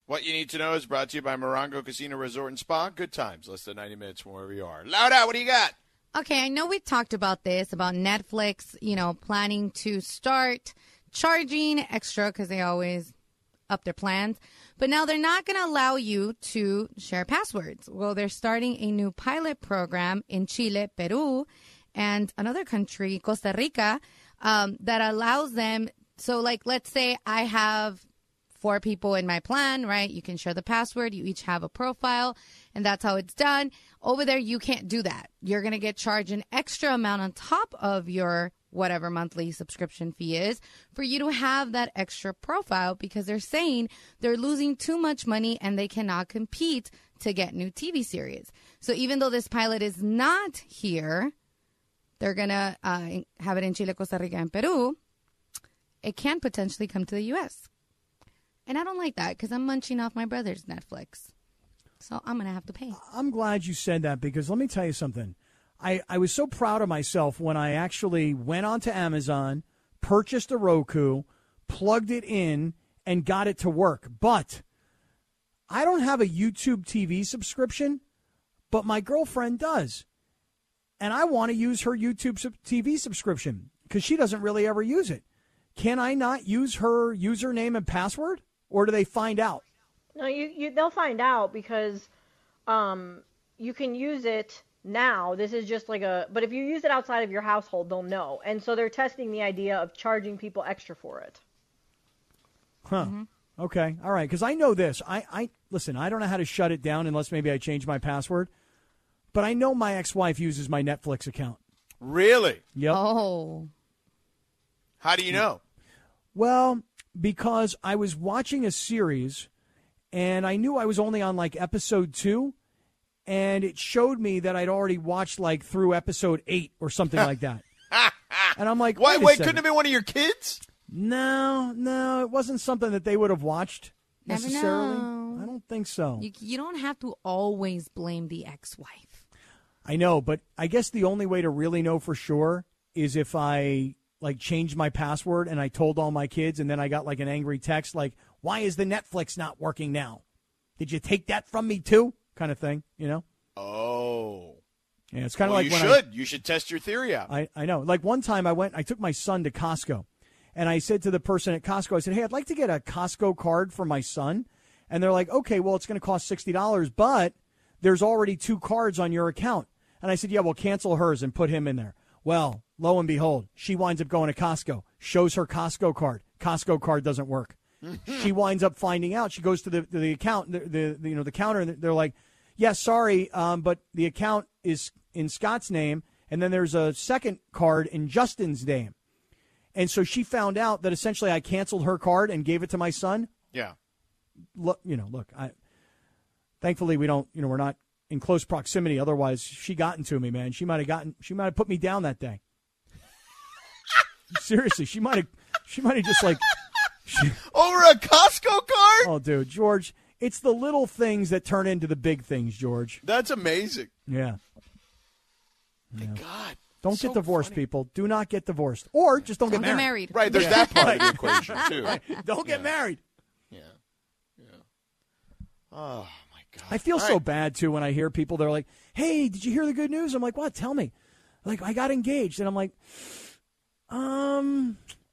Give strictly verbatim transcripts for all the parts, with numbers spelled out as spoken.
What you need to know is brought to you by Morongo Casino Resort and Spa. Good times, less than ninety minutes from wherever you are. Loud out, what do you got? Okay, I know we talked about this, about Netflix, you know, planning to start charging extra because they always up their plans. But now they're not going to allow you to share passwords. Well, they're starting a new pilot program in Chile, Peru, and another country, Costa Rica, um, that allows them. So, like, let's say I have four people in my plan, right? You can share the password. You each have a profile, and that's how it's done. Over there, you can't do that. You're going to get charged an extra amount on top of your whatever monthly subscription fee is for you to have that extra profile because they're saying they're losing too much money and they cannot compete to get new T V series. So even though this pilot is not here, they're going to uh, have it in Chile, Costa Rica, and Peru. It can potentially come to the U S And I don't like that because I'm munching off my brother's Netflix. So I'm going to have to pay. I'm glad you said that because let me tell you something. I, I was so proud of myself when I actually went onto Amazon, purchased a Roku, plugged it in, and got it to work. But I don't have a YouTube T V subscription, but my girlfriend does. And I want to use her YouTube T V subscription because she doesn't really ever use it. Can I not use her username and password, or do they find out? No, you, you they'll find out because um, you can use it now. This is just like a, but if you use it outside of your household, they'll know. And so they're testing the idea of charging people extra for it. Huh. Mm-hmm. Okay. All right. Because I know this. I, I listen, I don't know how to shut it down unless maybe I change my password. But I know my ex-wife uses my Netflix account. Really? Yep. Oh. How do you know? Well, because I was watching a series, and I knew I was only on, like, episode two, and it showed me that I'd already watched, like, through episode eight or something like that. And I'm like, wait, wait, wait couldn't it have been one of your kids? No, no, it wasn't something that they would have watched necessarily. Never know. I don't think so. You, you don't have to always blame the ex-wife. I know, but I guess the only way to really know for sure is if I, like, changed my password and I told all my kids and then I got, like, an angry text like, why is the Netflix not working now? Did you take that from me, too? Kind of thing, you know? Oh. Yeah, it's kind of well, like you when should. I, you should test your theory out. I, I know. Like, one time I went, I took my son to Costco, and I said to the person at Costco, I said, hey, I'd like to get a Costco card for my son. And they're like, okay, well, it's going to cost sixty dollars, but there's already two cards on your account. And I said, yeah, well, cancel hers and put him in there. Well, lo and behold, she winds up going to Costco, shows her Costco card. Costco card doesn't work. She winds up finding out. She goes to the to the account, the, the, the you know the counter, and they're like, yeah, sorry, um, but the account is in Scott's name, and then there's a second card in Justin's name. And so she found out that essentially I canceled her card and gave it to my son. Yeah. Look, you know, look, I thankfully we don't, you know, we're not in close proximity. Otherwise, she got into me, man. She might have gotten, she might have put me down that day. Seriously, she might have, she might have just like. She, Over a Costco card? Oh, dude, George, it's the little things that turn into the big things, George. That's amazing. Yeah. Thank yeah. God. Don't so get divorced, funny. people. Do not get divorced. Or just don't, Don't get, get married. married. Right, there's Yeah. that part of the equation, too. Right. Don't get Yeah. married. Yeah. Yeah. Oh, my God. I feel All so right. bad, too, when I hear people, they're like, hey, did you hear the good news? I'm like, what? Tell me. Like, I got engaged. And I'm like, um,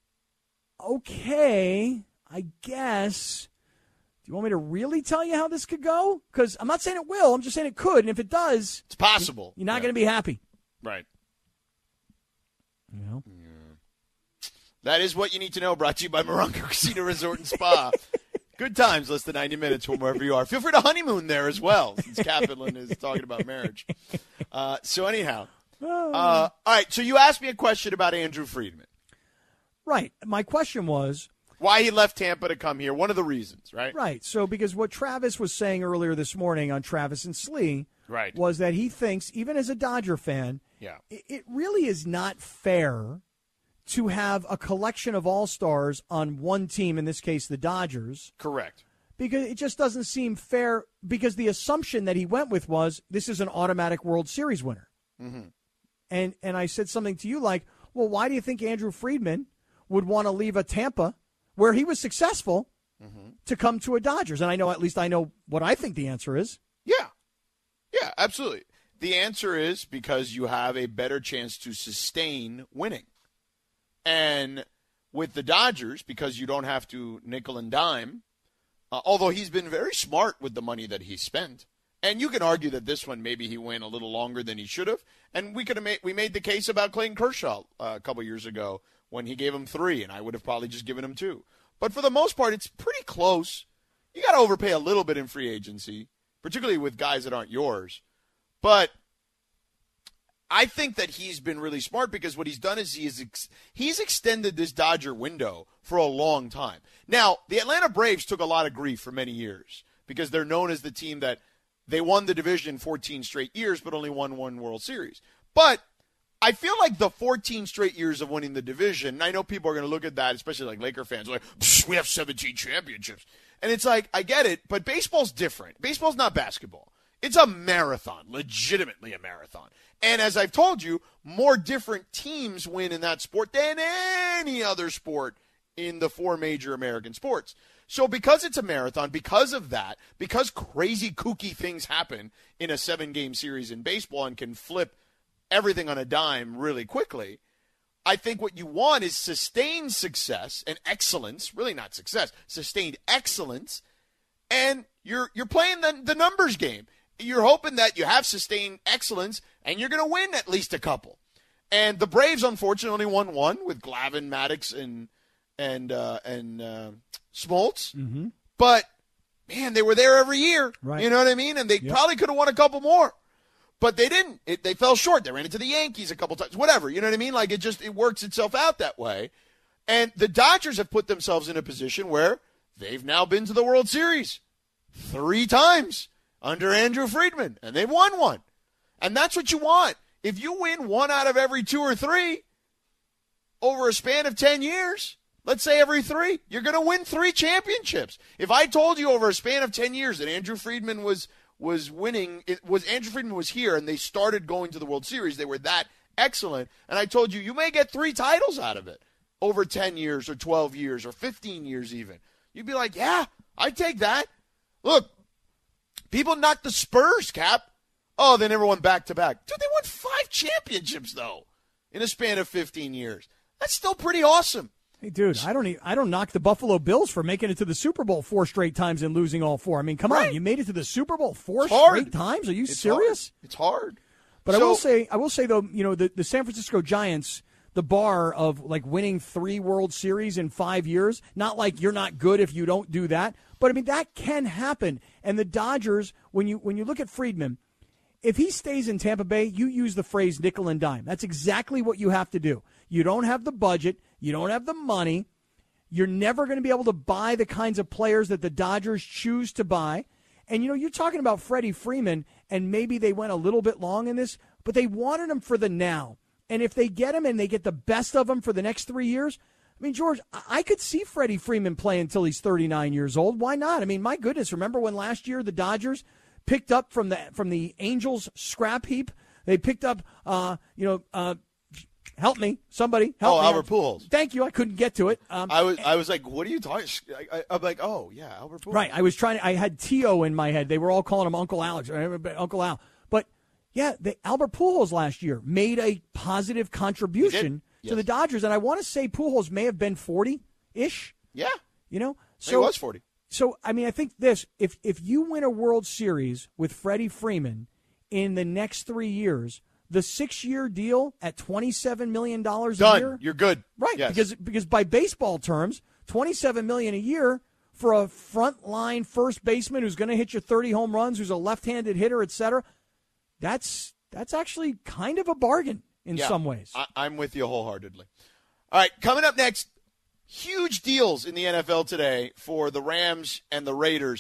okay, I guess. Do you want me to really tell you how this could go? Because I'm not saying it will. I'm just saying it could. And if it does, It's possible. you're not Yeah. going to be happy. Right. You know? That is what you need to know, brought to you by Morongo Casino Resort and Spa. Good times, less than ninety minutes from wherever you are. Feel free to honeymoon there as well, since Kaplan is talking about marriage. Uh, so anyhow, uh, all right, so you asked me a question about Andrew Friedman. Right. My question was, why he left Tampa to come here, one of the reasons, right? right, so because what Travis was saying earlier this morning on Travis and Slee Right. was that he thinks, even as a Dodger fan, Yeah. it, it really is not fair to have a collection of all-stars on one team, in this case the Dodgers. Correct. Because it just doesn't seem fair, because the assumption that he went with was this is an automatic World Series winner. Mm-hmm. And and I said something to you like, well, why do you think Andrew Friedman would want to leave a Tampa where he was successful, mm-hmm. to come to a Dodgers? And I know, at least I know what I think the answer is. Yeah. Yeah, absolutely. The answer is because you have a better chance to sustain winning. And with the Dodgers, because you don't have to nickel and dime, uh, although he's been very smart with the money that he spent. And you can argue that this one, maybe he went a little longer than he should have. And we could have made, we made the case about Clayton Kershaw uh, a couple years ago when he gave him three, and I would have probably just given him two. But for the most part, it's pretty close. You got to overpay a little bit in free agency, particularly with guys that aren't yours. But I think that he's been really smart because what he's done is he is ex- he's extended this Dodger window for a long time. Now, the Atlanta Braves took a lot of grief for many years because they're known as the team that they won the division fourteen straight years but only won one World Series. But I feel like the fourteen straight years of winning the division, and I know people are going to look at that, especially like Laker fans, like, we have seventeen championships. And it's like, I get it, but baseball's different. Baseball's not basketball. It's a marathon, legitimately a marathon. And as I've told you, more different teams win in that sport than any other sport in the four major American sports. So because it's a marathon, because of that, because crazy kooky things happen in a seven-game series in baseball and can flip everything on a dime really quickly, I think what you want is sustained success and excellence, really not success, sustained excellence, and you're you're playing the, the numbers game. You're hoping that you have sustained excellence and you're going to win at least a couple. And the Braves, unfortunately, won one with Glavine, Maddox, and and uh, and uh, Smoltz. Mm-hmm. But, man, they were there every year. Right. You know what I mean? And they Yep. probably could have won a couple more. But they didn't. It, they fell short. They ran into the Yankees a couple times. Whatever. You know what I mean? Like, it just it works itself out that way. And the Dodgers have put themselves in a position where they've now been to the World Series three times under Andrew Friedman, and they've won one. And that's what you want. If you win one out of every two or three over a span of ten years, let's say every three, you're going to win three championships. If I told you over a span of ten years that Andrew Friedman was was winning, it was Andrew Friedman was here and they started going to the World Series, they were that excellent, and I told you, you may get three titles out of it over ten years or twelve years or fifteen years even. You'd be like, yeah, I'd take that. Look, people knocked the Spurs, Cap. Oh, they never won back-to-back. Dude, they won five championships, though, in a span of fifteen years. That's still pretty awesome. Hey, dude, I don't e- I don't knock the Buffalo Bills for making it to the Super Bowl four straight times and losing all four. I mean, come Right. on, you made it to the Super Bowl four It's hard. straight times? Are you It's serious? hard. It's hard. But I So- will say, I will say though, you know, the, the San Francisco Giants, the bar of like winning three World Series in five years, not like you're not good if you don't do that, but I mean that can happen. And the Dodgers, when you when you look at Friedman, if he stays in Tampa Bay, you use the phrase nickel and dime. That's exactly what you have to do. You don't have the budget, you don't have the money. You're never going to be able to buy the kinds of players that the Dodgers choose to buy. And, you know, you're talking about Freddie Freeman, and maybe they went a little bit long in this, but they wanted him for the now. And if they get him and they get the best of him for the next three years, I mean, George, I could see Freddie Freeman play until he's thirty-nine years old. Why not? I mean, my goodness, remember when last year the Dodgers picked up from the from the Angels scrap heap? They picked up, uh, you know, uh, help me, somebody, help Oh, me. Albert Pujols. Thank you. I couldn't get to it. Um, I was I was like, what are you talking? I, I, I'm like, oh yeah, Albert Pujols. Right. I was trying. I had Tio in my head. They were all calling him Uncle Alex, Uncle Al. But yeah, the Albert Pujols last year made a positive contribution Yes. to the Dodgers, and I want to say Pujols may have been forty-ish. Yeah, You know, so, so he was forty. So I mean, I think this: if if you win a World Series with Freddie Freeman in the next three years, the six-year deal at twenty-seven million dollars a Done. year, You're good. right? Yes. Because because by baseball terms, twenty-seven million dollars a year for a front-line first baseman who's going to hit you thirty home runs, who's a left-handed hitter, et cetera, that's that's actually kind of a bargain in Yeah, some ways. I, I'm with you wholeheartedly. All right, coming up next, huge deals in the N F L today for the Rams and the Raiders.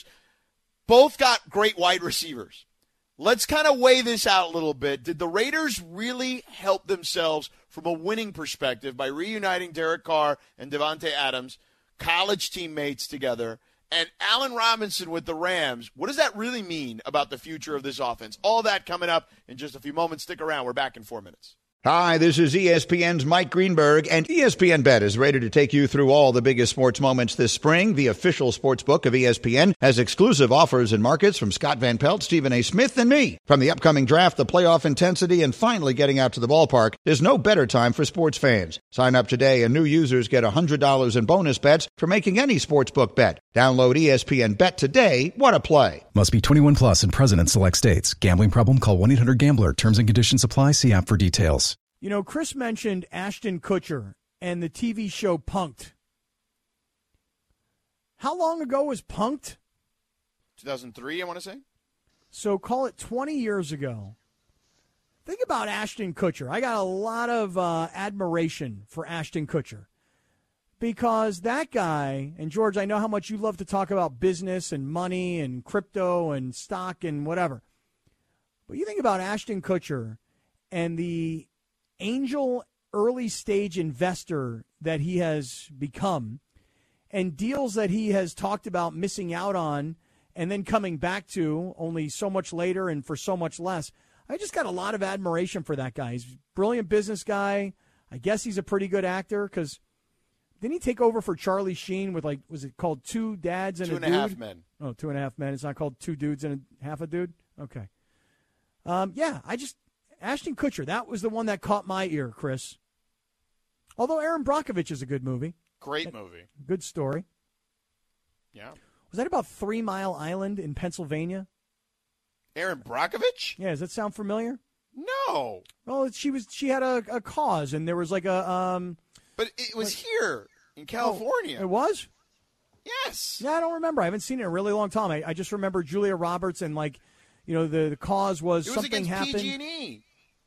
Both got great wide receivers. Let's kind of weigh this out a little bit. Did the Raiders really help themselves from a winning perspective by reuniting Derek Carr and Devontae Adams, college teammates together, and Allen Robinson with the Rams? What does that really mean about the future of this offense? All that coming up in just a few moments. Stick around. We're back in four minutes. Hi, this is E S P N's Mike Greenberg, and E S P N Bet is ready to take you through all the biggest sports moments this spring. The official sports book of E S P N has exclusive offers and markets from Scott Van Pelt, Stephen A. Smith, and me. From the upcoming draft, the playoff intensity, and finally getting out to the ballpark, there's no better time for sports fans. Sign up today, and new users get one hundred dollars in bonus bets for making any sportsbook bet. Download E S P N Bet today. What a play. Must be twenty-one plus and present in select states. Gambling problem? Call one eight hundred gambler. Terms and conditions apply. See app for details. You know, Chris mentioned Ashton Kutcher and the T V show Punk'd. How long ago was Punk'd? two thousand three, I want to say. So call it twenty years ago. Think about Ashton Kutcher. I got a lot of uh, admiration for Ashton Kutcher because that guy, and George, I know how much you love to talk about business and money and crypto and stock and whatever. But you think about Ashton Kutcher and the angel early stage investor that he has become and deals that he has talked about missing out on and then coming back to only so much later and for so much less. I just got a lot of admiration for that guy. He's a brilliant business guy. I guess he's a pretty good actor because didn't he take over for Charlie Sheen with, like, was it called Two Dads and Two a and Dude? a half men. Oh, Two and a Half Men. It's not called Two Dudes and a Half a Dude? Okay. Um, yeah, I just, Ashton Kutcher, that was the one that caught my ear, Chris. Although Aaron Brockovich is a good movie. Great movie. Good story. Yeah. Was that about Three Mile Island in Pennsylvania? Aaron Brockovich? Yeah, does that sound familiar? No. Well, she was. She had a, a cause, and there was like a. Um, But it was here in California. Oh, it was? Yes. Yeah, I don't remember. I haven't seen it in a really long time. I, I just remember Julia Roberts and, like, you know, the, the cause was, It was something against happened. P G and E.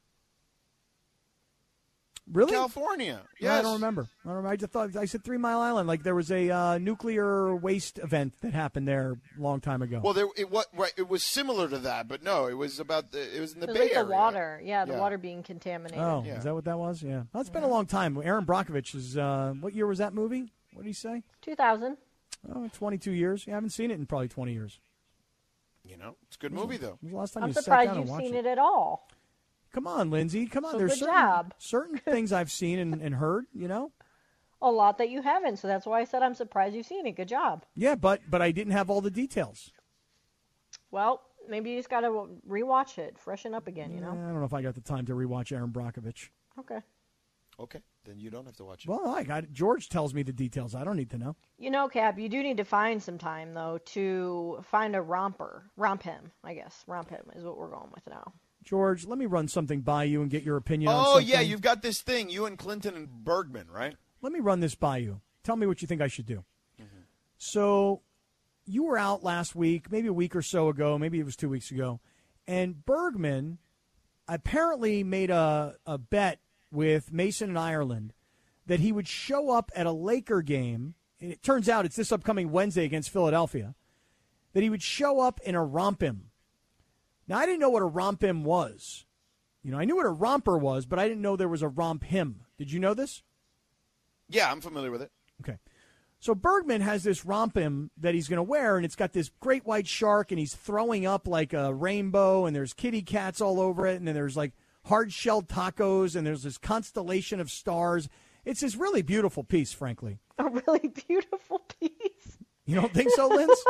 Really? California. Yeah, I Yes. don't remember. I don't remember. I just thought I said Three Mile Island. Like there was a uh, nuclear waste event that happened there a long time ago. Well, there it was right, it was similar to that, but no, it was about the it was in the It was Bay like Area. the water. Yeah, the Yeah. water being contaminated. oh, yeah. is that what that was? Yeah. Well, it's been a long time. Aaron Brockovich is. Uh, what year was that movie? What did he say? two thousand. Oh, twenty-two years. Yeah, I haven't seen it in probably twenty years. You know, it's a good movie though. When was the last time I'm you sat surprised down and you've watched seen it? it at all. Come on, Lindsay. Come on. So There's good certain, job. certain things I've seen and, and heard. You know. A lot that you haven't, so that's why I said I'm surprised you've seen it. Good job. Yeah, but but I didn't have all the details. Well, maybe you just got to rewatch it, freshen up again, you Yeah, know? I don't know if I got the time to rewatch Aaron Brockovich. Okay. Okay, then you don't have to watch it. Well, I got it. George tells me the details. I don't need to know. You know, Cap, you do need to find some time, though, to find a romper. Romp him, I guess. Romp him is what we're going with now. George, let me run something by you and get your opinion on Oh something. yeah, you've got this thing, you and Clinton and Bergman, right? Let me run this by you. Tell me what you think I should do. Mm-hmm. So, you were out last week, maybe a week or so ago, maybe it was two weeks ago, and Bergman apparently made a, a bet with Mason and Ireland that he would show up at a Laker game. And it turns out it's this upcoming Wednesday against Philadelphia. That he would show up in a rompim. Now, I didn't know what a rompim was. You know, I knew what a romper was, but I didn't know there was a romp him. Did you know this? Yeah, I'm familiar with it. Okay. So Bergman has this rompim that he's going to wear, and it's got this great white shark, and he's throwing up like a rainbow, and there's kitty cats all over it, and then there's like hard-shelled tacos, and there's this constellation of stars. It's this really beautiful piece, frankly. A really beautiful piece. You don't think so, Linz?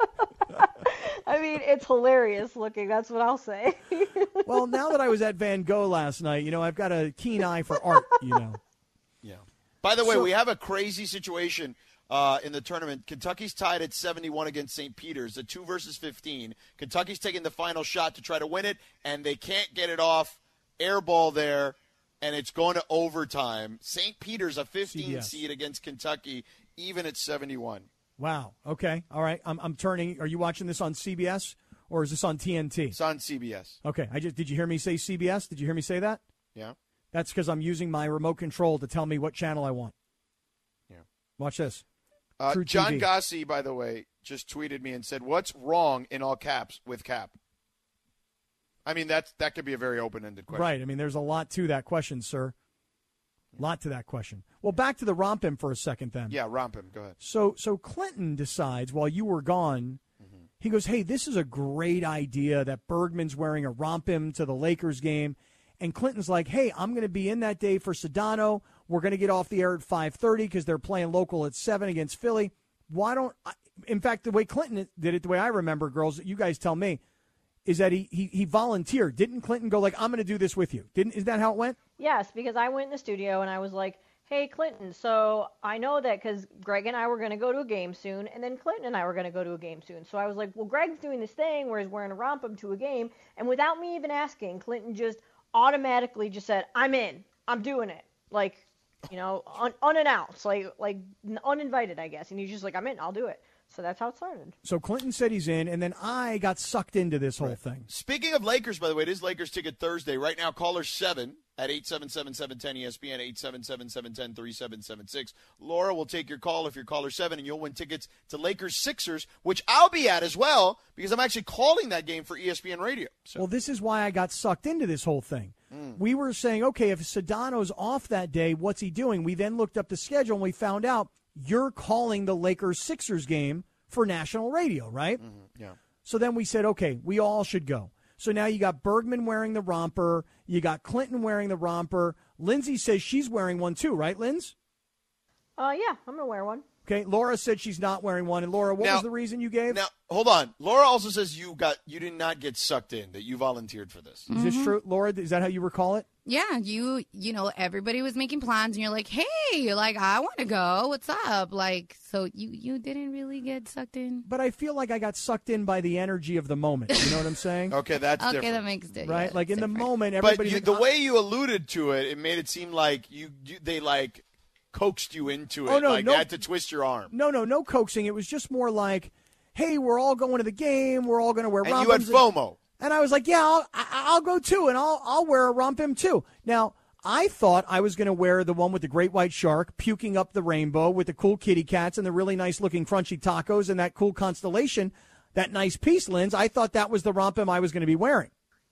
I mean, it's hilarious looking. That's what I'll say. Well, now that I was at Van Gogh last night, you know, I've got a keen eye for art, you know. Yeah. By the way, So- we have a crazy situation uh, in the tournament. Kentucky's tied at seventy-one against Saint Peter's, the two versus fifteen. Kentucky's taking the final shot to try to win it, and they can't get it off. Air ball there, and it's going to overtime. Saint Peter's a fifteen C B S. seed against Kentucky, even at seventy-one. Wow. Okay. All right. I'm, I'm turning. Are you watching this on C B S or is this on T N T? It's on C B S. Okay. I just did you hear me say C B S? Did you hear me say that? Yeah. That's because I'm using my remote control to tell me what channel I want. Yeah. Watch this. Uh, True John T V. Gossi, by the way, just tweeted me and said, "What's wrong in all caps with Cap?" I mean, that's that could be a very open-ended question. Right. I mean, there's a lot to that question, sir. Lot to that question. Well, back to the rompim for a second then. Yeah, romp him. Go ahead. So so Clinton decides while you were gone, he goes, hey, this is a great idea that Bergman's wearing a rompim to the Lakers game. And Clinton's like, hey, I'm going to be in that day for Sedano. We're going to get off the air at five thirty because they're playing local at seven against Philly. Why don't I, in fact, the way Clinton did it, the way I remember, girls, you guys tell me, is that he, he, he volunteered. Didn't Clinton go like, I'm going to do this with you? Didn't Is that how it went? Yes, because I went in the studio and I was like, hey, Clinton, so I know that because Greg and I were going to go to a game soon, and then Clinton and I were going to go to a game soon. So I was like, well, Greg's doing this thing where he's wearing a rompum to a game, and without me even asking, Clinton just automatically just said, I'm in. I'm doing it. Like, you know, un- unannounced, like like uninvited, I guess. And he's just like, I'm in. I'll do it. So that's how it started. So Clinton said he's in, and then I got sucked into this whole right. thing. Speaking of Lakers, by the way, it is Lakers Ticket Thursday. Right now, caller seven at eight seven seven, seven one zero E S P N, eight seven seven, seven one zero, three seven seven six. Laura will take your call if you're caller seven, and you'll win tickets to Lakers Sixers, which I'll be at as well, because I'm actually calling that game for E S P N Radio. So. Well, this is why I got sucked into this whole thing. Mm. We were saying, okay, if Sedano's off that day, what's he doing? We then looked up the schedule, and we found out you're calling the Lakers Sixers game for national radio, right? Mm-hmm. Yeah. So then we said, okay, we all should go. So now you got Bergman wearing the romper. You got Clinton wearing the romper. Lindsay says she's wearing one too, right, Linz? Uh, yeah, I'm going to wear one. Okay, Laura said she's not wearing one. And Laura, what now, was the reason you gave? Now, hold on. Laura also says you got you did not get sucked in, that you volunteered for this. Is this true? Laura, is that how you recall it? Yeah, you you know, everybody was making plans, and you're like, hey, like, I want to go. What's up? Like, so you, you didn't really get sucked in? But I feel like I got sucked in by the energy of the moment. You know what I'm saying? Okay, that's okay, different. that makes it. Right? Yeah, like, in different. the moment, everybody's But you, like, the oh. way you alluded to it, it made it seem like you, you they, like, coaxed you into it. Oh, no, like, no. they had to twist your arm. No, no, no coaxing. It was just more like, hey, we're all going to the game. We're all going to wear And rompums. you had FOMO. And I was like, yeah, I'll, I'll go too, and I'll I'll wear a rompum too. Now, I thought I was going to wear the one with the great white shark puking up the rainbow with the cool kitty cats and the really nice-looking crunchy tacos and that cool constellation, that nice piece, Linz. I thought that was the rompum I was going to be wearing.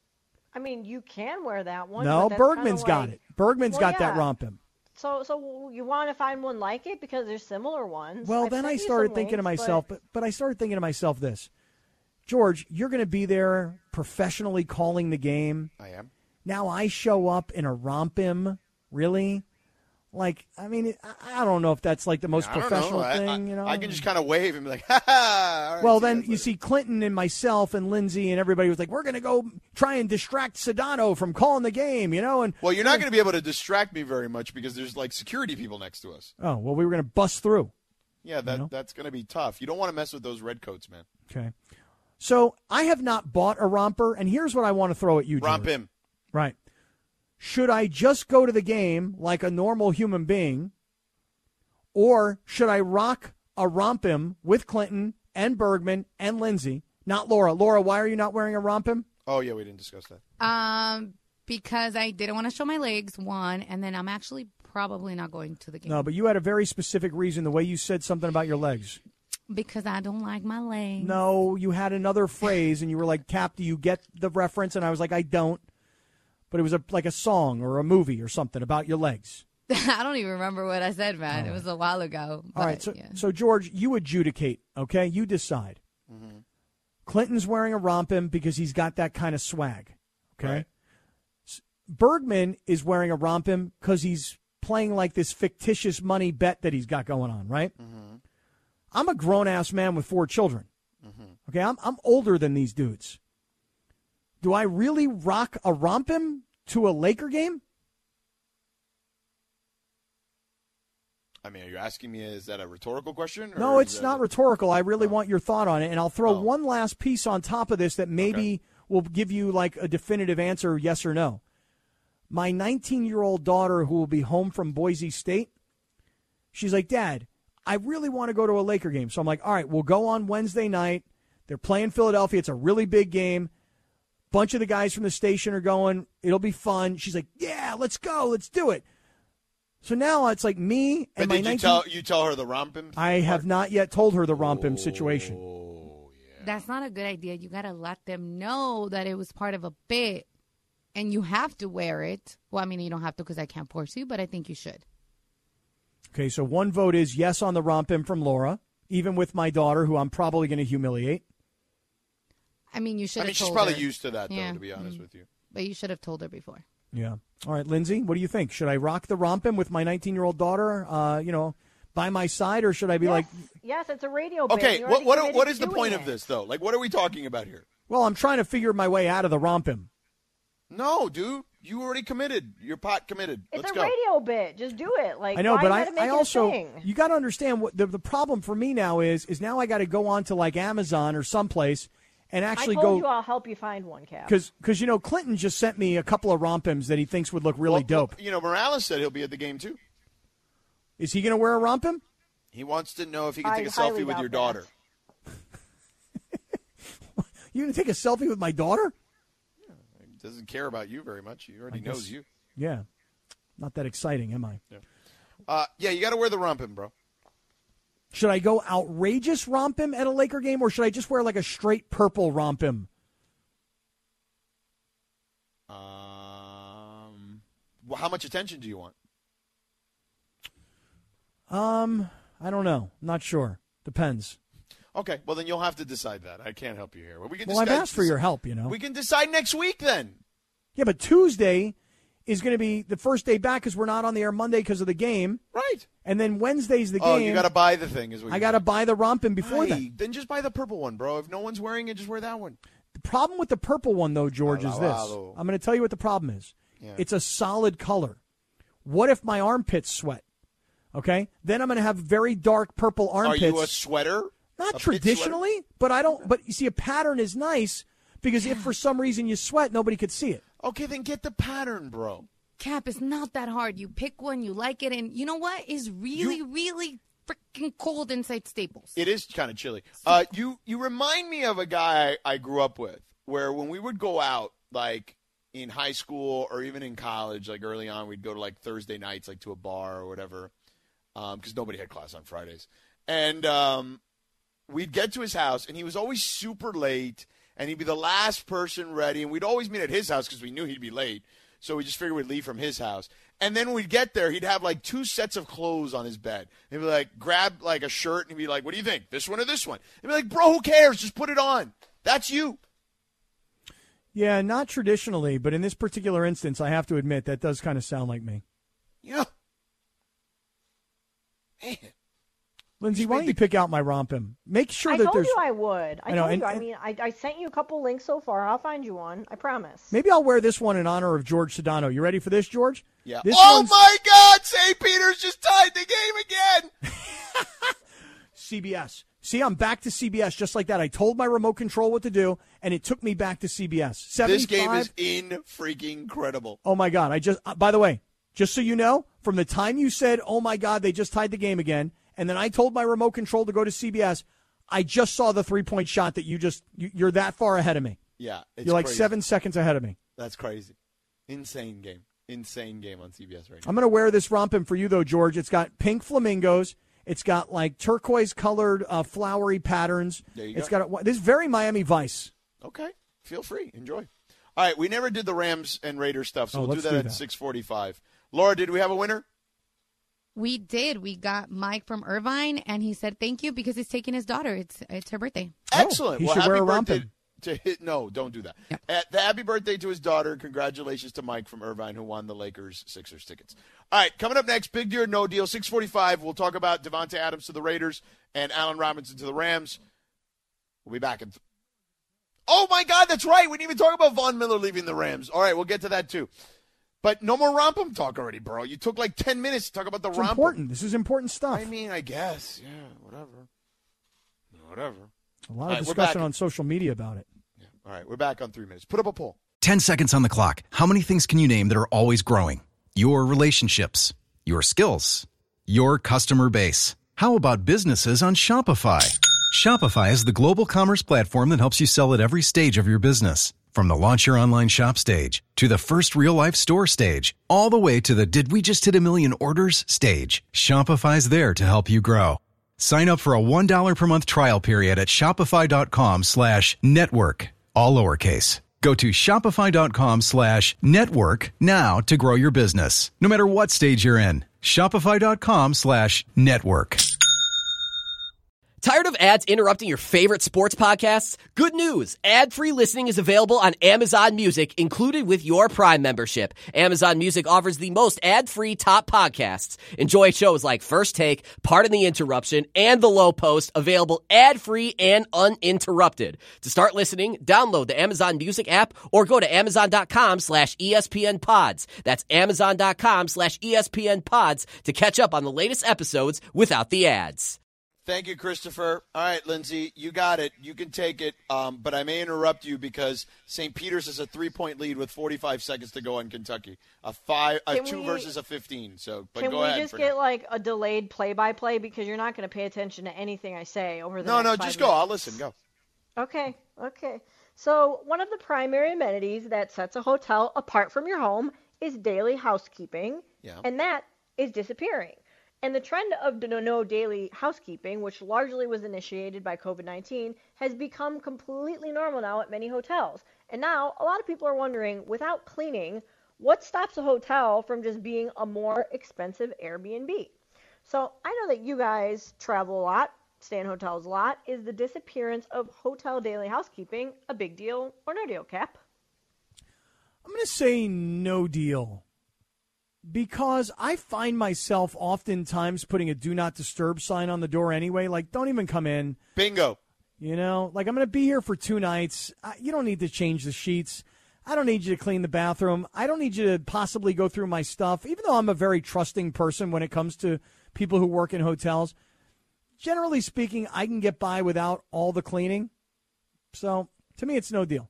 I mean, you can wear that one. No, but that's Bergman's like, got it. Bergman's well, got that yeah. rompum. So, so you want to find one like it because there's similar ones. Well, I've then sent I you started some thinking to links, myself, but... but but I started thinking to myself this. George, you're going to be there professionally calling the game. I am. Now I show up in a rompum, really? Like, I mean, it, I I don't know if that's like the most I don't professional know. I- thing, I, you know? I can just kind of wave and be like, ha ha. All right, Well, see then guys you later. see Clinton and myself and Lindsay and everybody was like, we're going to go try and distract Sedano from calling the game, you know? And Well, you're not going to be able to distract me very much because there's, like, security people next to us. Oh, well, we were going to bust through. Yeah, that You know? that's going to be tough. You don't want to mess with those redcoats, man. Okay. So I have not bought a romper, and here's what I want to throw at you, George. Romp him. Right. Should I just go to the game like a normal human being, or should I rock a rompum with Clinton and Bergman and Lindsay? Not Laura. Laura, why are you not wearing a rompum? Oh, yeah, we didn't discuss that. Um, because I didn't want to show my legs, one, and then I'm actually probably not going to the game. No, but you had a very specific reason, the way you said something about your legs. Because I don't like my legs. No, you had another phrase, and you were like, Cap, do you get the reference? And I was like, I don't. But it was a, like a song or a movie or something about your legs. I don't even remember what I said, man. Oh. It was a while ago. All right, but, so, yeah. so George, you adjudicate, okay? You decide. Mm-hmm. Clinton's wearing a rompum because he's got that kind of swag, okay? Right. S- Bergman is wearing a rompum because he's playing like this fictitious money bet that he's got going on, right? Mm-hmm. I'm a grown-ass man with four children, Mm-hmm. okay? I'm, I'm older than these dudes. Do I really rock a rompum to a Laker game? I mean, are you asking me, is that a rhetorical question? Or No, is it's that not a- rhetorical. I really want your thought on it, and I'll throw Oh. one last piece on top of this that maybe Okay. will give you like a definitive answer, yes or no. My nineteen-year-old daughter, who will be home from Boise State, she's like, Dad, I really want to go to a Laker game. So I'm like, all right, we'll go on Wednesday night. They're playing Philadelphia. It's a really big game. Bunch of the guys from the station are going. It'll be fun. She's like, yeah, let's go. Let's do it. So now it's like me But and my did you nineteen tell you tell her the rompum? I have not yet told her the rompum situation. Oh, yeah. That's not a good idea. You got to let them know that it was part of a bit, and you have to wear it. Well, I mean, you don't have to because I can't force you, but I think you should. Okay, so one vote is yes on the rompum from Laura, even with my daughter, who I'm probably going to humiliate. I mean, you should I have mean, she's told probably her. used to that, though, Yeah. to be honest Mm. with you. But you should have told her before. Yeah. All right, Lindsay, what do you think? Should I rock the rompin with my nineteen-year-old daughter, uh, you know, by my side, or should I be yes. like... Yes, it's a radio bit. Okay, You're what what, already what is the doing point it. of this, though? Like, what are we talking about here? Well, I'm trying to figure my way out of the rompin. No, dude. You already committed. You're pot committed. It's Let's a go. radio bit. Just do it. Like I know, why but you I, gotta make I it a also... thing? You got to understand, what the, the problem for me now is, is now I got to go on to, like, Amazon or someplace and actually I told go... you I'll help you find one, Cap. Because, you know, Clinton just sent me a couple of rompims that he thinks would look really Well, dope. You know, Morales said he'll be at the game, too. Is he going to wear a rompim? He wants to know if he can I take a highly selfie with doubt your that. daughter. You going to take a selfie with my daughter? He doesn't care about you very much. He already I guess- knows you. Yeah. Not that exciting, am I? Uh, yeah, you got to wear the rompin, bro. Should I go outrageous rompim at a Laker game, or should I just wear like a straight purple rompim? Um, well, how much attention do you want? Um, I don't know. Not sure. Depends. Okay, well, then you'll have to decide that. I can't help you here. We can Well, I've discuss- asked for your help, you know. We can decide next week, then. Yeah, but Tuesday is going to be the first day back because we're not on the air Monday because of the game. Right. And then Wednesday's the Oh, game. you got to buy the thing. Is what I you're got to saying. buy the rompim before Hey, then. Then just buy the purple one, bro. If no one's wearing it, just wear that one. The problem with the purple one, though, George, is this. Hello. I'm going to tell you what the problem is. Yeah. It's a solid color. What if my armpits sweat? Okay? Then I'm going to have very dark purple Are armpits. you a sweater? Not A pit traditionally, but I don't. But you see, a pattern is nice because if for some reason you sweat, nobody could see it. sweater? Okay, then get the pattern, bro. Cap, it's not that hard. You pick one, you like it, and you know what? It's really, You- really freaking cold inside Staples. It is kind of chilly. Uh, you you remind me of a guy I grew up with, where when we would go out, like in high school or even in college, like early on, we'd go to like Thursday nights, like to a bar or whatever, because nobody had class on Fridays, and um, we'd get to his house, and he was always super late, and he'd be the last person ready, and we'd always meet at his house because we knew he'd be late. So we just figured we'd leave from his house. And then when we'd get there, he'd have like two sets of clothes on his bed. He'd be like, grab like a shirt, and he'd be like, what do you think? This one or this one? He'd be like, bro, who cares? Just put it on. That's you. Yeah, not traditionally, but in this particular instance, I have to admit that does kind of sound like me. Yeah. Man. Lindsay, why don't you pick out my rompim? Make sure I that told there's. you I would. I, I know, told and- you. I and- mean, I, I sent you a couple links so far. I'll find you one. I promise. Maybe I'll wear this one in honor of George Sedano. You ready for this, George? Yeah. This oh, one's my God. Saint Peter's just tied the game again. C B S. See, I'm back to C B S just like that. I told my remote control what to do, and it took me back to C B S. This game seventy-five is in freaking incredible. Oh, my God. I just, uh, by the way, just so you know, from the time you said, oh, my God, they just tied the game again, and then I told my remote control to go to C B S, I just saw the three-point shot that you just, you, you're that far ahead of me. Yeah. It's You're like crazy. seven seconds ahead of me. That's crazy. Insane game. Insane game on C B S right now. I'm going to wear this rompin for you, though, George. It's got pink flamingos. It's got, like, turquoise-colored uh, flowery patterns. There you It's go. got a, this is very Miami Vice. Okay. Feel free. Enjoy. All right. We never did the Rams and Raiders stuff, so Oh, we'll do let's that do at that. six forty-five. Laura, did we have a winner? We did. We got Mike from Irvine, and he said thank you because he's taking his daughter. It's it's her birthday. Excellent. he well, should happy wear a birthday rompin. to hit. No, don't do that. Yeah. Uh, the happy birthday to his daughter. Congratulations to Mike from Irvine, who won the Lakers Sixers tickets. All right, coming up next, big deal, no deal. six forty-five. We'll talk about Devontae Adams to the Raiders and Allen Robinson to the Rams. We'll be back in. Th- oh my God, that's right. We didn't even talk about Von Miller leaving the Rams. All right, we'll get to that too. But no more Rompum talk already, bro. You took like ten minutes to talk about the It's Rompum. important. This is important stuff. I mean, I guess. Yeah, whatever. Whatever. a lot all of right, we're discussion back. on social media about it. Yeah. All right, we're back on three minutes. Put up a poll. ten seconds on the clock. How many things can you name that are always growing? Your relationships, your skills, your customer base. How about businesses on Shopify? Shopify is the global commerce platform that helps you sell at every stage of your business. From the launch your online shop stage to the first real life store stage, all the way to the did we just hit a million orders stage. Shopify's there to help you grow. Sign up for a one dollar per month trial period at shopify.com slash network, all lowercase. Go to shopify.com slash network now to grow your business, no matter what stage you're in. Shopify.com slash network. Tired of ads interrupting your favorite sports podcasts? Good news! Ad-free listening is available on Amazon Music, included with your Prime membership. Amazon Music offers the most ad-free top podcasts. Enjoy shows like First Take, Pardon the Interruption, and The Low Post, available ad-free and uninterrupted. To start listening, download the Amazon Music app or go to amazon.com slash ESPN pods. That's amazon.com slash ESPN pods to catch up on the latest episodes without the ads. Thank you, Christopher. All right, Lindsay, you got it. You can take it, um, but I may interrupt you because Saint Peter's is a three-point lead with forty-five seconds to go on Kentucky. A five, a Can two we- versus a fifteen. So, but Can go we ahead. just for get now. like a delayed play-by-play because you're not going to pay attention to anything I say over the No, next no, five just go. minutes. I'll listen. Go. Okay, okay. So one of the primary amenities that sets a hotel apart from your home is daily housekeeping, Yeah. and that is disappearing. And the trend of no no daily housekeeping, which largely was initiated by COVID nineteen, has become completely normal now at many hotels. And now a lot of people are wondering, without cleaning, what stops a hotel from just being a more expensive Airbnb? So I know that you guys travel a lot, stay in hotels a lot. Is the disappearance of hotel daily housekeeping a big deal or no deal, Cap? I'm going to say no deal because I find myself oftentimes putting a do not disturb sign on the door anyway. Like, don't even come in. Bingo. You know, like I'm going to be here for two nights. I, you don't need to change the sheets. I don't need you to clean the bathroom. I don't need you to possibly go through my stuff, even though I'm a very trusting person when it comes to people who work in hotels. Generally speaking, I can get by without all the cleaning. So to me, it's no deal.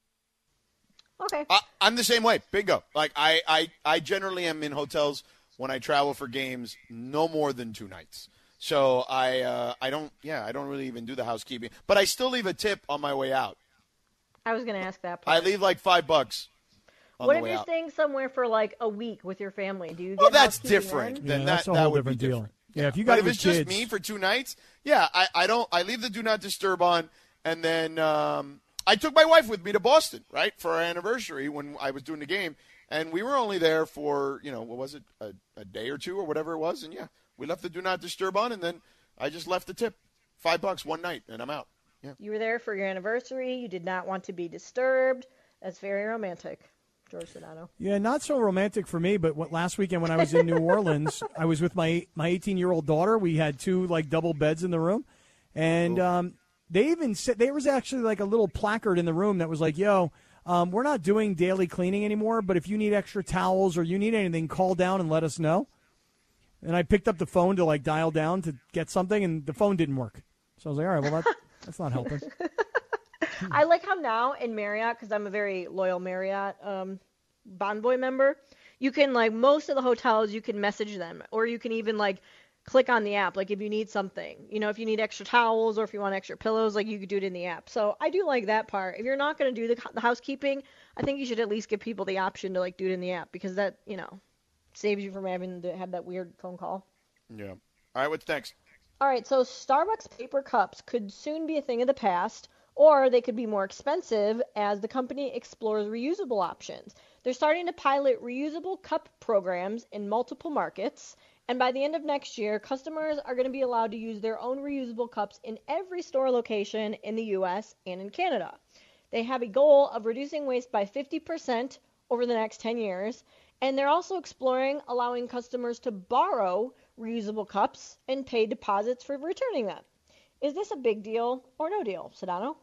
Okay. I, I'm the same way. Bingo. Like, I, I, I generally am in hotels when I travel for games no more than two nights. So I uh, I don't yeah I don't really even do the housekeeping, but I still leave a tip on my way out. I was going to ask that I part. leave like five bucks on What the if way you're out. staying somewhere for like a week with your family? Do you get Well, that's housekeeping different. then? Then Yeah, that, that's a that whole would different be deal. different. Yeah, if you But got if your it's just kids- me for two nights, yeah, I, I don't. I leave the do not disturb on, and then um, I took my wife with me to Boston, right, for our anniversary when I was doing the game, and we were only there for you know what was it, a, a day or two or whatever it was, and yeah, we left the do not disturb on, and then I just left the tip, five bucks one night, and I'm out. Yeah. You were there for your anniversary. You did not want to be disturbed. That's very romantic, George Sedano. Yeah, not so romantic for me, but what, last weekend when I was in New Orleans, I was with my my eighteen-year-old daughter. We had two, like, double beds in the room. And um, they even said, there was actually, like, a little placard in the room that was like, yo, um, we're not doing daily cleaning anymore, but if you need extra towels or you need anything, call down and let us know. And I picked up the phone to, like, dial down to get something, and the phone didn't work. So I was like, all right, well, that, that's not helping. I like how now in Marriott, because I'm a very loyal Marriott um, Bonvoy member, you can, like, most of the hotels, you can message them, or you can even, like, click on the app, like, if you need something. You know, if you need extra towels or if you want extra pillows, like, you could do it in the app. So I do like that part. If you're not going to do the, the housekeeping, I think you should at least give people the option to, like, do it in the app, because that, you know, saves you from having to have that weird phone call. Yeah. All right, what's next? All right, so Starbucks paper cups could soon be a thing of the past, or they could be more expensive as the company explores reusable options. They're starting to pilot reusable cup programs in multiple markets, and by the end of next year, customers are going to be allowed to use their own reusable cups in every store location in the U S and in Canada. They have a goal of reducing waste by fifty percent over the next ten years, and they're also exploring allowing customers to borrow reusable cups and pay deposits for returning them. Is this a big deal or no deal, Sedano?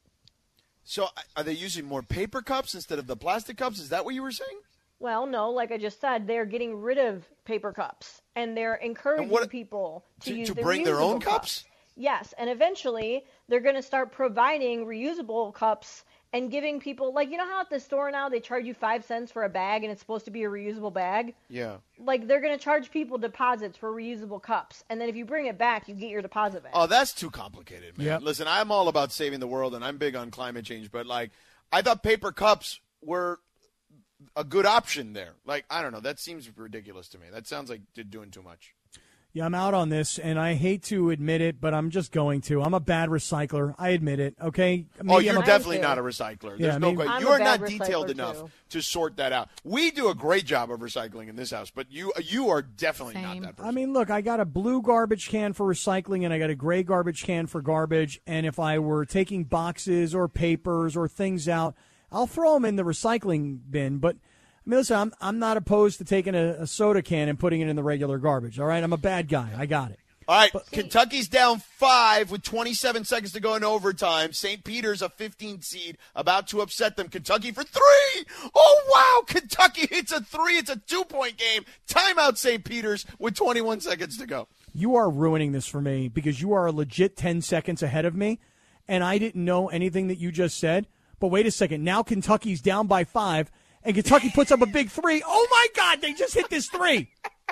So are they using more paper cups instead of the plastic cups? Is that what you were saying? Well, no, like I just said, they're getting rid of paper cups, and they're encouraging And what- people to, To, use to the bring their reusable own cups? Yes, and eventually they're going to start providing reusable cups and giving people, like, you know how at the store now they charge you five cents for a bag and it's supposed to be a reusable bag? Yeah. Like, they're going to charge people deposits for reusable cups, and then if you bring it back, you get your deposit back. Oh, that's too complicated, man. Yep. Listen, I'm all about saving the world, and I'm big on climate change, but, like, I thought paper cups were a good option there. Like, I don't know. That seems ridiculous to me. That sounds like they're doing too much. Yeah, I'm out on this, and I hate to admit it, but I'm just going to. I'm a bad recycler. I admit it, okay? Maybe oh, you're I'm a, definitely not a recycler. There's Yeah, no maybe- question. I'm You a are bad not detailed recycler, enough too. to sort that out. We do a great job of recycling in this house, but you you are definitely Same. not that person. I mean, look, I got a blue garbage can for recycling, and I got a gray garbage can for garbage, and if I were taking boxes or papers or things out, I'll throw them in the recycling bin, but I mean, listen, I'm, I'm not opposed to taking a, a soda can and putting it in the regular garbage, all right? I'm a bad guy. I got it. All right, Kentucky's down five with twenty-seven seconds to go in overtime. Saint Peter's, a fifteen seed, about to upset them. Kentucky for three. Oh, wow. Kentucky hits a three. It's a two-point game. Timeout, Saint Peter's, with twenty-one seconds to go. You are ruining this for me because you are a legit ten seconds ahead of me, and I didn't know anything that you just said. But wait a second. Now Kentucky's down by five, and Kentucky puts up a big three. Oh, my God, they just hit this three.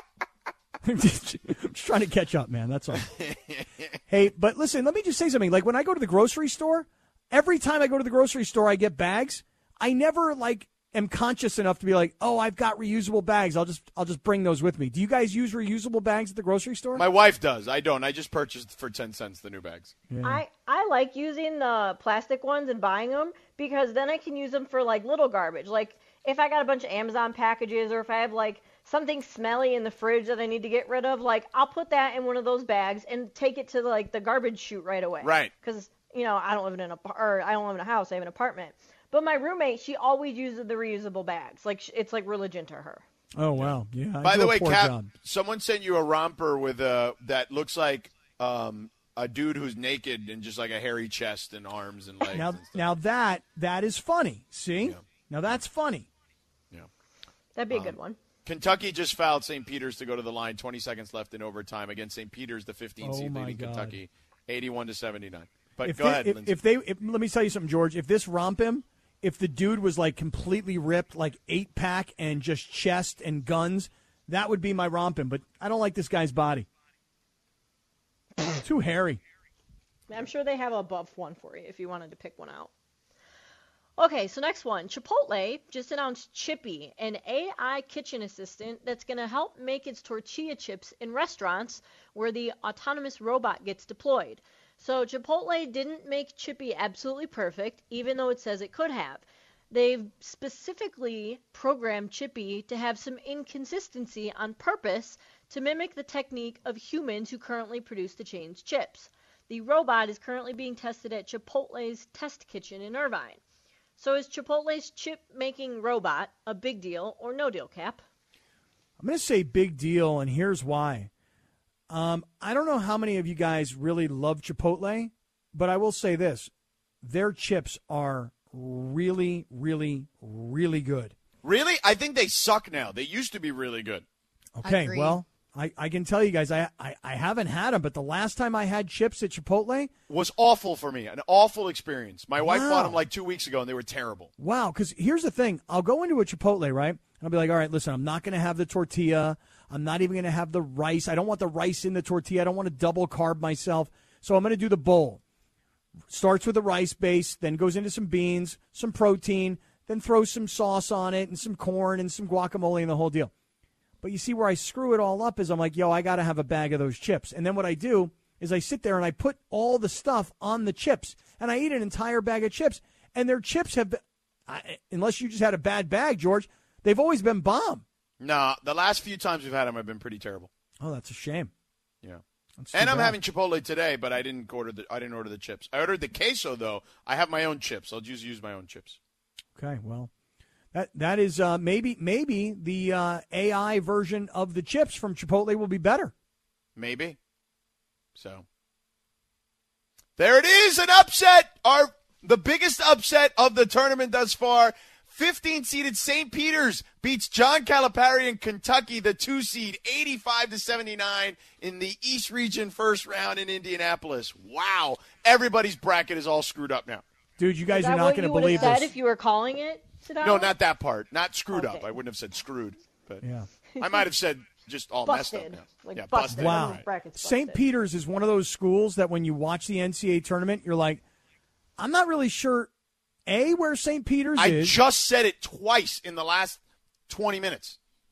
I'm just trying to catch up, man. That's all. Hey, but listen, let me just say something. Like when I go to the grocery store, every time I go to the grocery store, I get bags. I never like am conscious enough to be like, oh, I've got reusable bags. I'll just I'll just bring those with me. Do you guys use reusable bags at the grocery store? My wife does. I don't. I just purchased for ten cents the new bags. Yeah. I, I like using the plastic ones and buying them because then I can use them for like little garbage. Like if I got a bunch of Amazon packages or if I have like something smelly in the fridge that I need to get rid of, like I'll put that in one of those bags and take it to like the garbage chute right away. Right. Because you know I don't live in an ap- or I don't live in a house. I have an apartment. But my roommate, she always uses the reusable bags. Like sh- it's like religion to her. Oh wow, yeah. I By do the a way, poor Cap, job. someone sent you a romper with a that looks like um, a dude who's naked and just like a hairy chest and arms and legs. Now, and stuff. now that that is funny. See, Yeah. now that's funny. Yeah. That'd be a good one. Kentucky just fouled Saint Peter's to go to the line. twenty seconds left in overtime against Saint Peter's, the fifteen Oh, seed my leading God. Kentucky, eighty-one to seventy-nine. But If go they, ahead, if, Lindsay. if they, if, let me tell you something, George. If this romp him, if the dude was like completely ripped, like eight pack and just chest and guns, that would be my romp him. But I don't like this guy's body. Too hairy. I'm sure they have a buff one for you if you wanted to pick one out. Okay, so next one. Chipotle just announced Chippy, an A I kitchen assistant that's going to help make its tortilla chips in restaurants where the autonomous robot gets deployed. So Chipotle didn't make Chippy absolutely perfect, even though it says it could have. They've specifically programmed Chippy to have some inconsistency on purpose to mimic the technique of humans who currently produce the chain's chips. The robot is currently being tested at Chipotle's test kitchen in Irvine. So is Chipotle's chip-making robot a big deal or no deal, Cap? I'm going to say big deal, and here's why. Um, I don't know how many of you guys really love Chipotle, but I will say this. Their chips are really, really, really good. Really? I think they suck now. They used to be really good. Okay, Agreed. well, I, I can tell you guys, I, I, I haven't had them, but the last time I had chips at Chipotle, Was awful for me. An awful experience. My wife Wow. bought them like two weeks ago, and they were terrible. wow, because here's the thing. I'll go into a Chipotle, right? And I'll be like, all right, listen, I'm not going to have the tortilla. I'm not even going to have the rice. I don't want the rice in the tortilla. I don't want to double carb myself. So I'm going to do the bowl. Starts with a rice base, then goes into some beans, some protein, then throws some sauce on it and some corn and some guacamole and the whole deal. But you see where I screw it all up is I'm like, yo, I got to have a bag of those chips. And then what I do is I sit there and I put all the stuff on the chips. And I eat an entire bag of chips. And their chips have been, I, unless you just had a bad bag, George, they've always been bomb. No, the last few times we've had them have been pretty terrible. Oh, that's a shame. Yeah. That's too And I'm bad. having Chipotle today, but I didn't order the I didn't order the chips. I ordered the queso though. I have my own chips. I'll just use my own chips. Okay, well, that that is uh, maybe maybe the uh, A I version of the chips from Chipotle will be better. Maybe. So there it is, an upset. Our the biggest upset of the tournament thus far. fifteen-seeded Saint Peter's beats John Calipari in Kentucky, the two-seed, eighty-five to seventy-nine in the East Region first round in Indianapolis. Wow. Everybody's bracket is all screwed up now. Dude, you guys Is are that not what going to you would believe have said this. if you were calling it? Sedano? No, not that part. Not screwed up. Okay. I wouldn't have said screwed. But Yeah. I might have said just all messed Busted. up now. Like yeah, busted. busted. Wow. Right. Brackets Saint busted. Peter's is one of those schools that when you watch the N C A A tournament, you're like, I'm not really sure, A, where Saint Peter's I is. just said it twice in the last twenty minutes.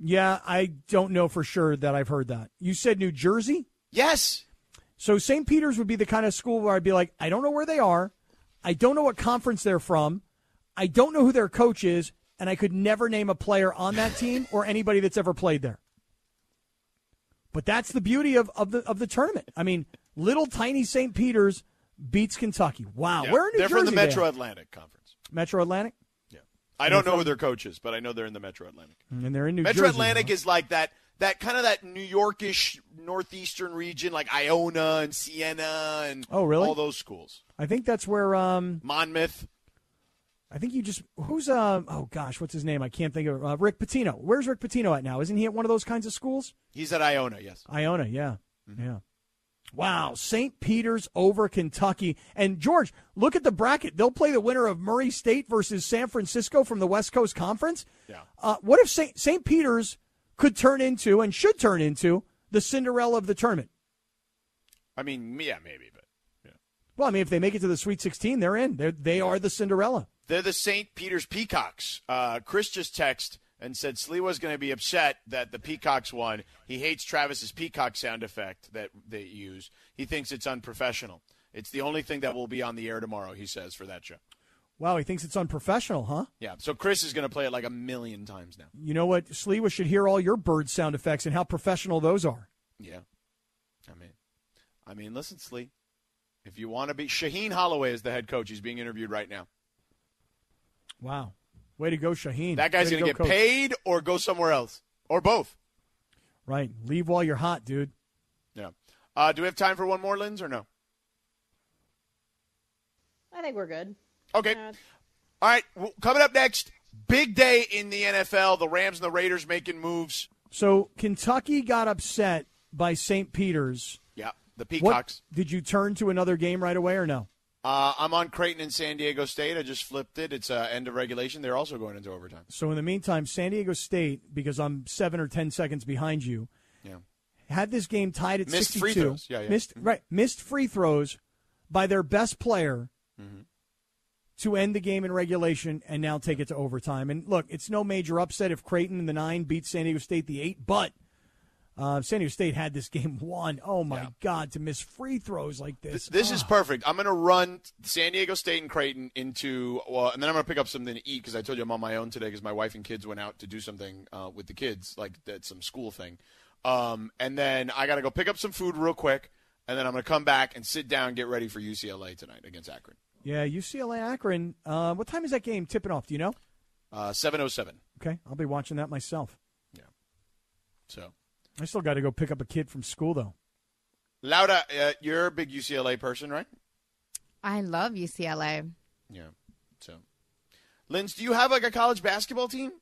Yeah, I don't know for sure that I've heard that. You said New Jersey? Yes. So Saint Peter's would be the kind of school where I'd be like, I don't know where they are. I don't know what conference they're from. I don't know who their coach is, and I could never name a player on that team or anybody that's ever played there. But that's the beauty of, of the of the tournament. I mean, little tiny Saint Peter's beats Kentucky. Wow. Yeah. Where in New They're Jersey? from the Metro they Atlantic Conference. Metro Atlantic? Yeah. I don't know who their coach is, but I know they're in the Metro Atlantic. And they're in New Metro Jersey. Atlantic huh? is like that that kind of that New Yorkish northeastern region, like Iona and Siena and Oh, really? all those schools. I think that's where um Monmouth. I think you just who's uh oh gosh, what's his name? I can't think of uh, Rick Pitino. Where's Rick Pitino at now? Isn't he at one of those kinds of schools? He's at Iona, yes. Iona, yeah. Mm-hmm. Yeah. Wow, Saint Peter's over Kentucky. And George, look at the bracket. They'll play the winner of Murray State versus San Francisco from the West Coast Conference. Yeah. Uh, what if Saint Saint Peter's could turn into and should turn into the Cinderella of the tournament? I mean, yeah, maybe, but yeah. Well, I mean, if they make it to the Sweet sixteen, they're in. They're, they are the Cinderella. They're the Saint Peter's Peacocks. Uh, Chris just texted and said Sliwa's going to be upset that the Peacocks won. He hates Travis's peacock sound effect that they use. He thinks it's unprofessional. It's the only thing that will be on the air tomorrow, he says, for that show. Wow, he thinks it's unprofessional, huh? Yeah, so Chris is going to play it like a million times now. You know what? Sliwa should hear all your bird sound effects and how professional those are. Yeah. I mean, I mean, listen, Slee, if you want to be – Shaheen Holloway is the head coach. He's being interviewed right now. Wow. Way to go, Shaheen. That guy's Way going to go, get coach. paid or go somewhere else, or both. Right. Leave while you're hot, dude. Yeah. Uh, do we have time for one more, Linz, or no? I think we're good. Okay. Uh, All right. Well, coming up next, big day in the N F L. The Rams and the Raiders making moves. So Kentucky got upset by Saint Peter's. Yeah, the What, Peacocks. did you turn to another game right away or no? Uh, I'm on Creighton and San Diego State. I just flipped it. It's uh, end of regulation. They're also going into overtime. So in the meantime, San Diego State, because I'm seven or ten seconds behind you, Yeah. had this game tied at Missed free sixty-two. throws. Yeah, yeah. Missed, Mhm. right, missed free throws by their best player Mhm. to end the game in regulation and now take it to overtime. And look, it's no major upset if Creighton in the nine beats San Diego State the eight, but uh, San Diego State had this game won. Oh, my Yeah. God, to miss free throws like this. This is Ah. perfect. I'm going to run San Diego State and Creighton into, well, and then I'm going to pick up something to eat because I told you I'm on my own today because my wife and kids went out to do something uh, with the kids, like that's some school thing. Um, and then I got to go pick up some food real quick, and then I'm going to come back and sit down and get ready for U C L A tonight against Akron. Yeah, U C L A Akron. Uh, what time is that game tipping off? Do you know? Uh, seven oh seven. Okay, I'll be watching that myself. Yeah. So, I still got to go pick up a kid from school, though. Laura, uh, you're a big U C L A person, right? I love U C L A. Yeah. So, Linz, do you have like a college basketball team?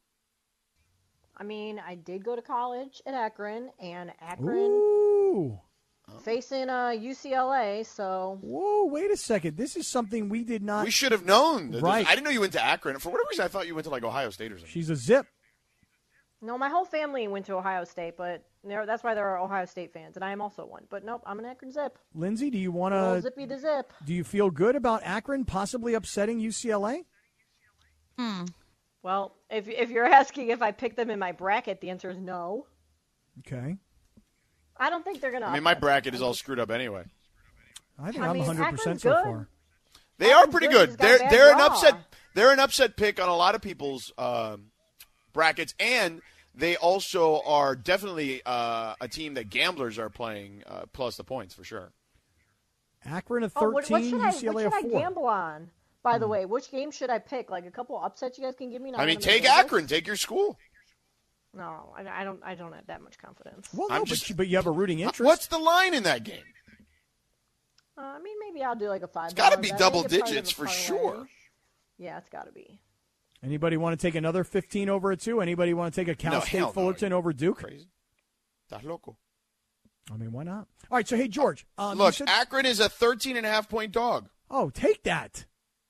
I mean, I did go to college at Akron, and Akron Ooh. facing uh, U C L A, so Whoa, wait a second. This is something we did not. We should have known. that Right. this- I didn't know you went to Akron. For whatever reason, I thought you went to like Ohio State or something. She's a zip. no, my whole family went to Ohio State, but they're- that's why there are Ohio State fans, and I am also one. But nope, I'm an Akron Zip. Lindsay, do you want Oh, to? zippy the zip. Do you feel good about Akron possibly upsetting U C L A? Hmm. Well, if if you're asking if I picked them in my bracket, the answer is no. Okay. I don't think they're gonna. I mean, my upset bracket them. is all screwed up anyway. I think I I'm mean, one hundred percent Akron's so good. far. They are Akron's pretty good, good. just got They're bad they're an draw. upset. They're an upset pick on a lot of people's um, brackets, and they also are definitely uh, a team that gamblers are playing uh, plus the points for sure. Akron a Oh, what, what thirteen, should I, U C L A what a should I four. gamble on? By the way, which game should I pick? Like a couple upsets you guys can give me. Not I mean, one of my take favorites? Akron, take your school. No, I, I don't. I don't have that much confidence. Well, no, I'm but, just- you, but you have a rooting interest. What's the line in that game? Uh, I mean, maybe I'll do like a five. It's got to dollar be bet. double I think it's digits part for of a sure. parlay. Yeah, it's got to be. Anybody want to take another fifteen over a two? Anybody want to take a Cal No, State hell no. Fullerton over Duke? Crazy. Estás loco. I mean, why not? All right, so hey, George. Um, you Look, said- Akron is a thirteen and a half point dog. oh, take that.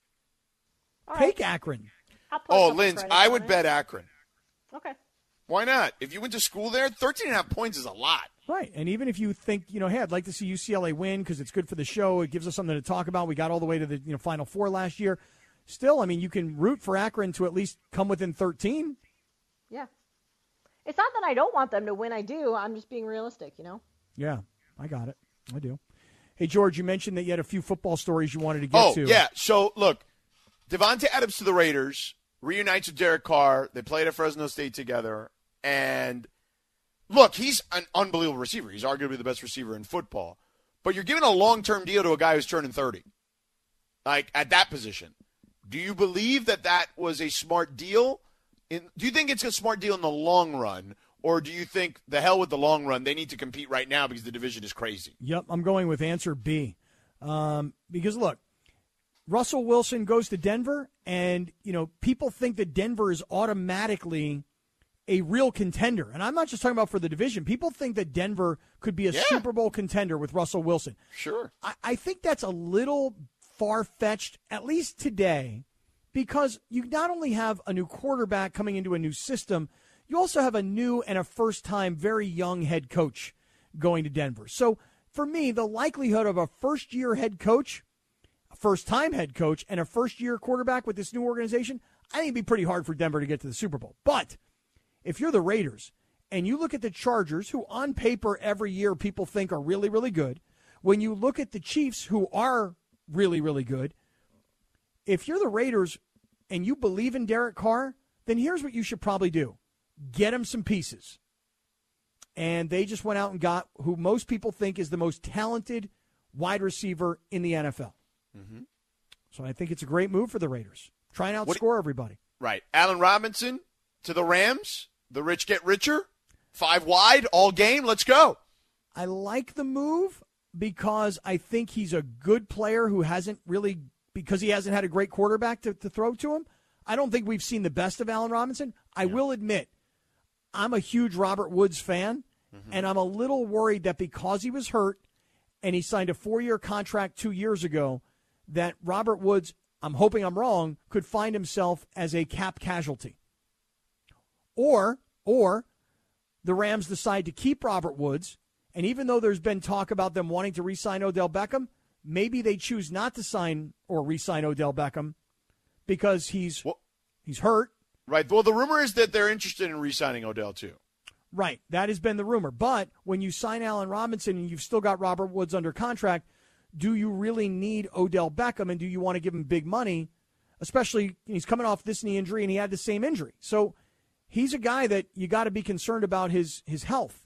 All right. Take Akron. I'll put a Oh, couple Linz, credits I on would it. bet Akron. Okay. Why not? If you went to school there, thirteen and a half points is a lot. Right, and even if you think, you know, hey, I'd like to see U C L A win because it's good for the show, it gives us something to talk about. We got all the way to the you know Final Four last year. Still, I mean, you can root for Akron to at least come within thirteen. Yeah. It's not that I don't want them to win. I do. I'm just being realistic, you know? Yeah, I got it. I do. Hey, George, you mentioned that you had a few football stories you wanted to get oh, to. Oh, yeah. So, look, Devontae Adams to the Raiders, reunites with Derek Carr. They played at Fresno State together. And, look, he's an unbelievable receiver. He's arguably the best receiver in football. But you're giving a long-term deal to a guy who's turning thirty, like, at that position. Do you believe that that was a smart deal? In, do you think it's a smart deal in the long run? Or do you think the hell with the long run, they need to compete right now because the division is crazy? Yep, I'm going with answer B. Um, because, look, Russell Wilson goes to Denver, and, you know, people think that Denver is automatically a real contender. And I'm not just talking about for the division. People think that Denver could be a yeah. Super Bowl contender with Russell Wilson. Sure. I, I think that's a little far-fetched, at least today, because you not only have a new quarterback coming into a new system, you also have a new and a first-time, very young head coach going to Denver. So, for me, the likelihood of a first-year head coach, a first-time head coach, and a first-year quarterback with this new organization, I think it'd be pretty hard for Denver to get to the Super Bowl. But if you're the Raiders and you look at the Chargers, who on paper every year people think are really, really good, when you look at the Chiefs, who are really, really good, if you're the Raiders and you believe in Derek Carr, then here's what you should probably do. Get him some pieces. And they just went out and got who most people think is the most talented wide receiver in the N F L. Mm-hmm. So I think it's a great move for the Raiders. Try and outscore everybody. Right. Allen Robinson to the Rams. The rich get richer. Five wide, all game. Let's go. I like the move because I think he's a good player who hasn't really, because he hasn't had a great quarterback to, to throw to him. I don't think we've seen the best of Allen Robinson. I yeah. will admit, I'm a huge Robert Woods fan, mm-hmm. and I'm a little worried that because he was hurt and he signed a four-year contract two years ago, that Robert Woods, I'm hoping I'm wrong, could find himself as a cap casualty. Or, or the Rams decide to keep Robert Woods, and even though there's been talk about them wanting to re-sign Odell Beckham, maybe they choose not to sign or re-sign Odell Beckham because he's well, he's hurt. Right. Well, the rumor is that they're interested in re-signing Odell, too. Right. That has been the rumor. But when you sign Allen Robinson and you've still got Robert Woods under contract, do you really need Odell Beckham, and do you want to give him big money, especially he's coming off this knee injury and he had the same injury. So he's a guy that you got to be concerned about his, his health.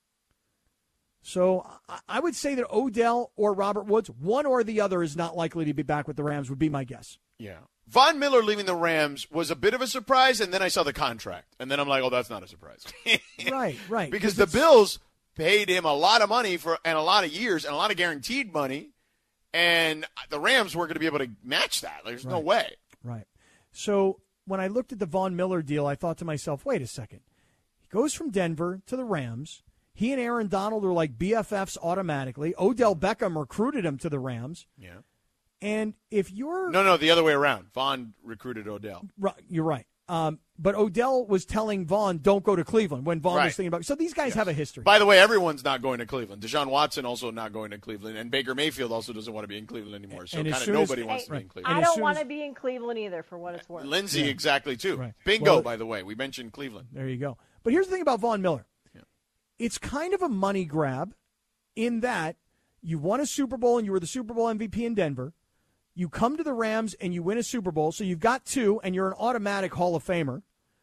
So I would say that Odell or Robert Woods, one or the other, is not likely to be back with the Rams, would be my guess. Yeah. Von Miller leaving the Rams was a bit of a surprise, and then I saw the contract. And then I'm like, oh, that's not a surprise. Right, right. Because the Bills paid him a lot of money for and a lot of years and a lot of guaranteed money, and the Rams weren't going to be able to match that. There's right. no way. Right. So when I looked at the Von Miller deal, I thought to myself, wait a second. He goes from Denver to the Rams. He and Aaron Donald are like B F Fs automatically. Odell Beckham recruited him to the Rams. Yeah. And if you're... No, no, the other way around. Vaughn recruited Odell. Right, you're right. Um, but Odell was telling Vaughn, don't go to Cleveland when Vaughn right. was thinking about it. So these guys yes. have a history. By the way, everyone's not going to Cleveland. Deshaun Watson also not going to Cleveland. And Baker Mayfield also doesn't want to be in Cleveland anymore. So and kind of nobody as, wants hey, to be in Cleveland. I and don't want as, to be in Cleveland either, for what it's worth. Lindsey, yeah. exactly, too. Right. Bingo, well, by the way. We mentioned Cleveland. There you go. But here's the thing about Von Miller. Yeah. It's kind of a money grab in that you won a Super Bowl and you were the Super Bowl M V P in Denver. You come to the Rams and you win a Super Bowl, so you've got two, and you're an automatic Hall of Famer.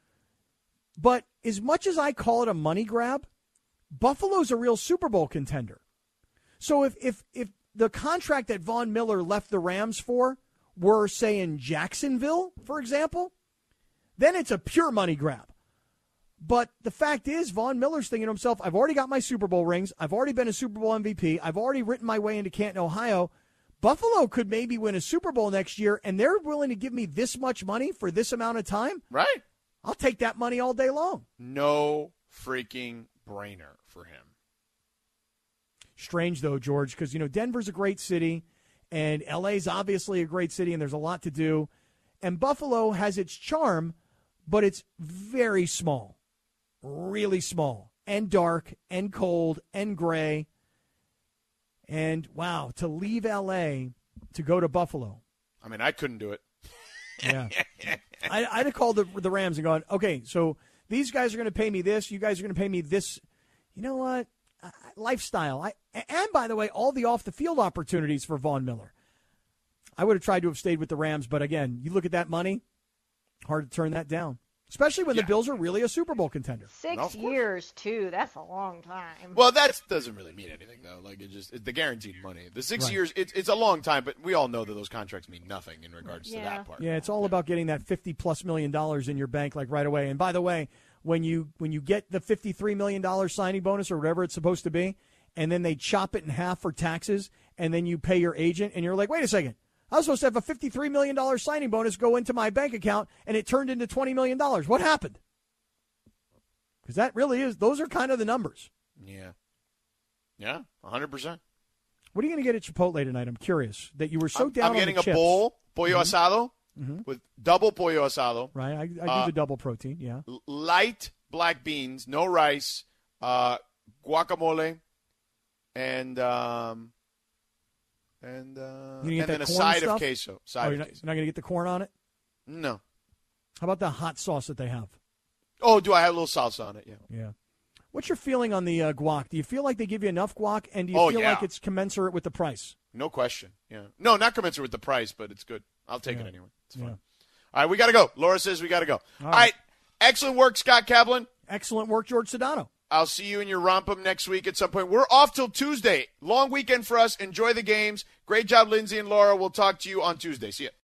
But as much as I call it a money grab, Buffalo's a real Super Bowl contender. So if if if the contract that Von Miller left the Rams for were, say, in Jacksonville, for example, then it's a pure money grab. But the fact is, Von Miller's thinking to himself, I've already got my Super Bowl rings. I've already been a Super Bowl M V P. I've already written my way into Canton, Ohio. Buffalo could maybe win a Super Bowl next year, and they're willing to give me this much money for this amount of time? Right. I'll take that money all day long. No freaking brainer for him. Strange, though, George, because, you know, Denver's a great city, and L A's obviously a great city, and there's a lot to do. And Buffalo has its charm, but it's very small, really small, and dark, and cold, and gray. And, wow, to leave L A to go to Buffalo. I mean, I couldn't do it. Yeah. I, I'd have called the, the Rams and gone, okay, so these guys are going to pay me this. You guys are going to pay me this. You know what? Uh, lifestyle. I, and, by the way, all the off-the-field opportunities for Von Miller. I would have tried to have stayed with the Rams, but, again, you look at that money, hard to turn that down. Especially when yeah. the Bills are really a Super Bowl contender. Six years, too. That's a long time. Well, that doesn't really mean anything, though. Like, it just it's the guaranteed money. The six right. years, it, it's a long time, but we all know that those contracts mean nothing in regards yeah. to that part. Yeah, it's all about getting that fifty-plus million dollars in your bank, like, right away. And, by the way, when you when you get the fifty-three million dollars signing bonus or whatever it's supposed to be, and then they chop it in half for taxes, and then you pay your agent, and you're like, wait a second. I was supposed to have a fifty-three million dollars signing bonus go into my bank account, and it turned into twenty million dollars. What happened? Because that really is, those are kind of the numbers. Yeah. Yeah, one hundred percent. What are you going to get at Chipotle tonight? I'm curious that you were so I'm, down I'm on the getting a chips. bowl, pollo mm-hmm. asado, mm-hmm. with double pollo asado. Right, I, I do uh, the double protein, yeah. Light black beans, no rice, uh, guacamole, and um, and, uh, and then a side stuff? of queso. Side oh, you're of not, queso. you're not going to get the corn on it? No. How about the hot sauce that they have? Oh, do I have a little salsa on it? Yeah. Yeah. What's your feeling on the uh, guac? Do you feel like they give you enough guac, and do you oh, feel yeah. like it's commensurate with the price? No question. Yeah. No, not commensurate with the price, but it's good. I'll take yeah. it anyway. It's fun. Yeah. All right, we got to go. Laura says we got to go. All, All right. right. right. Excellent work, Scott Kaplan. Excellent work, George Sedano. I'll see you in your Rompum next week at some point. We're off till Tuesday. Long weekend for us. Enjoy the games. Great job, Lindsay and Laura. We'll talk to you on Tuesday. See ya.